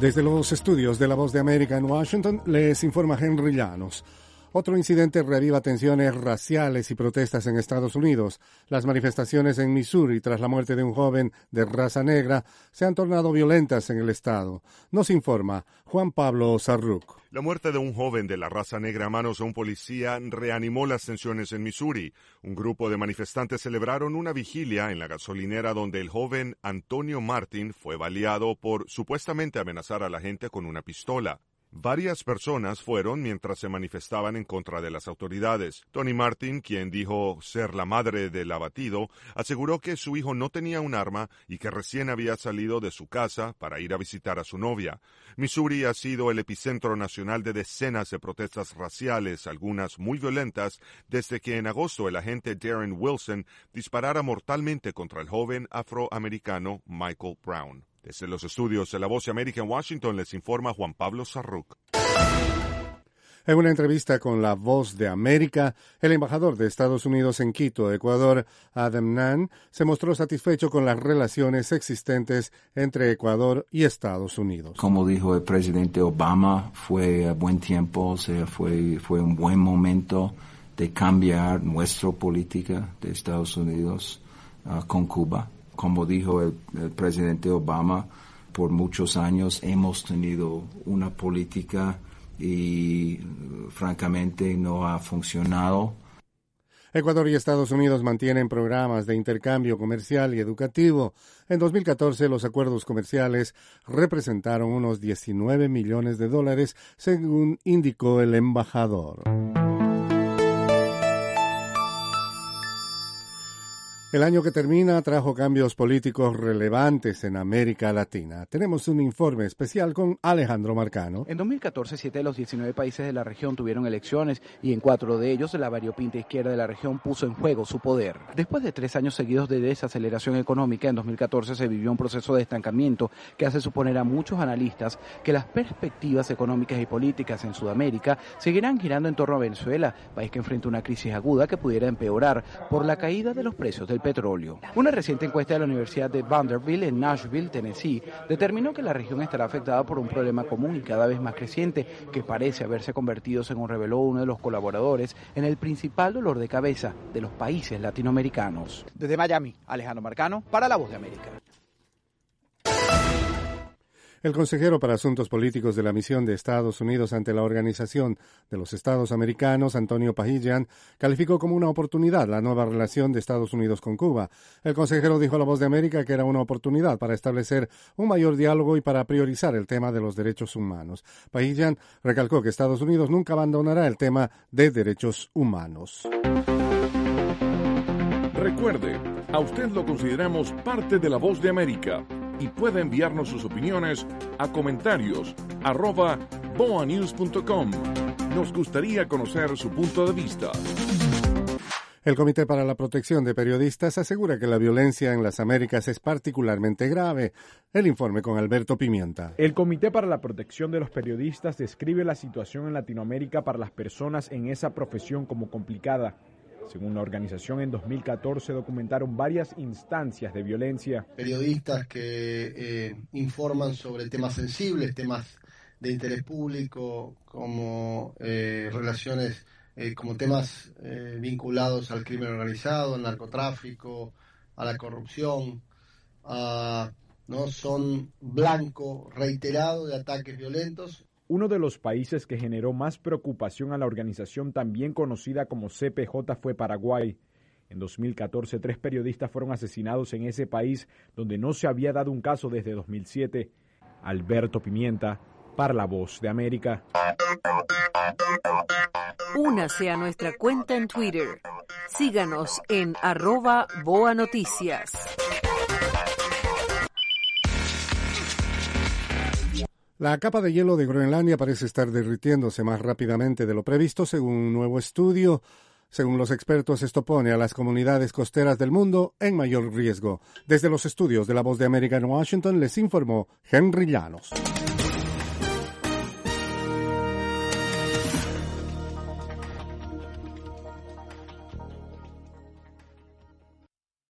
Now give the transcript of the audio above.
Desde los estudios de La Voz de América en Washington, les informa Henry Llanos. Otro incidente reaviva tensiones raciales y protestas en Estados Unidos. Las manifestaciones en Missouri tras la muerte de un joven de raza negra se han tornado violentas en el estado. Nos informa Juan Pablo Sarruc. La muerte de un joven de la raza negra a manos de un policía reanimó las tensiones en Missouri. Un grupo de manifestantes celebraron una vigilia en la gasolinera donde el joven Antonio Martin fue baleado por supuestamente amenazar a la gente con una pistola. Varias personas fueron mientras se manifestaban en contra de las autoridades. Tony Martin, quien dijo ser la madre del abatido, aseguró que su hijo no tenía un arma y que recién había salido de su casa para ir a visitar a su novia. Missouri ha sido el epicentro nacional de decenas de protestas raciales, algunas muy violentas, desde que en agosto el agente Darren Wilson disparara mortalmente contra el joven afroamericano Michael Brown. Desde los estudios de La Voz de América en Washington les informa Juan Pablo Sarruc. En una entrevista con La Voz de América, el embajador de Estados Unidos en Quito, Ecuador, Adam Nunn, se mostró satisfecho con las relaciones existentes entre Ecuador y Estados Unidos. Como dijo el presidente Obama, fue a buen tiempo, o sea, fue un buen momento de cambiar nuestra política de Estados Unidos con Cuba. Como dijo el presidente Obama, por muchos años hemos tenido una política y francamente no ha funcionado. Ecuador y Estados Unidos mantienen programas de intercambio comercial y educativo. En 2014, los acuerdos comerciales representaron unos $19 millones, según indicó el embajador. El año que termina trajo cambios políticos relevantes en América Latina. Tenemos un informe especial con Alejandro Marcano. En 2014, 7 de los 19 países de la región tuvieron elecciones y en 4 de ellos la variopinta izquierda de la región puso en juego su poder. Después de 3 años seguidos de desaceleración económica, en 2014 se vivió un proceso de estancamiento que hace suponer a muchos analistas que las perspectivas económicas y políticas en Sudamérica seguirán girando en torno a Venezuela, país que enfrenta una crisis aguda que pudiera empeorar por la caída de los precios del petróleo. Una reciente encuesta de la Universidad de Vanderbilt en Nashville, Tennessee, determinó que la región estará afectada por un problema común y cada vez más creciente que parece haberse convertido, según reveló uno de los colaboradores, en el principal dolor de cabeza de los países latinoamericanos. Desde Miami, Alejandro Marcano, para La Voz de América. El consejero para Asuntos Políticos de la Misión de Estados Unidos ante la Organización de los Estados Americanos, Antonio Pahillan, calificó como una oportunidad la nueva relación de Estados Unidos con Cuba. El consejero dijo a La Voz de América que era una oportunidad para establecer un mayor diálogo y para priorizar el tema de los derechos humanos. Pahillan recalcó que Estados Unidos nunca abandonará el tema de derechos humanos. Recuerde, a usted lo consideramos parte de La Voz de América y puede enviarnos sus opiniones a comentarios@boanews.com. Nos gustaría conocer su punto de vista. El Comité para la Protección de Periodistas asegura que la violencia en las Américas es particularmente grave. El informe con Alberto Pimienta. El Comité para la Protección de los Periodistas describe la situación en Latinoamérica para las personas en esa profesión como complicada. Según la organización, en 2014 documentaron varias instancias de violencia. Periodistas que informan sobre temas sensibles, temas de interés público, como relaciones, como temas vinculados al crimen organizado, al narcotráfico, a la corrupción, ¿no? Son blanco reiterado de ataques violentos. Uno de los países que generó más preocupación a la organización, también conocida como CPJ, fue Paraguay. En 2014, 3 periodistas fueron asesinados en ese país, donde no se había dado un caso desde 2007. Alberto Pimienta, para La Voz de América. Únase a nuestra cuenta en Twitter. Síganos en @BoaNoticias. La capa de hielo de Groenlandia parece estar derritiéndose más rápidamente de lo previsto, según un nuevo estudio. Según los expertos, esto pone a las comunidades costeras del mundo en mayor riesgo. Desde los estudios de La Voz de América en Washington, les informó Henry Llanos.